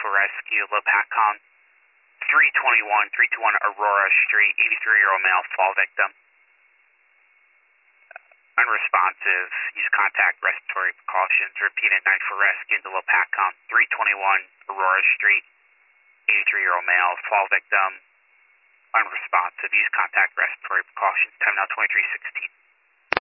for rescue, LoPATCOM 321 Aurora Street, 83-year-old male, fall victim. Unresponsive, use contact respiratory precautions. Repeated 9 for rescue into LoPATCOM 321 Aurora Street, 83-year-old male, fall victim. Unresponsive, use contact respiratory precautions. Time now 23:16.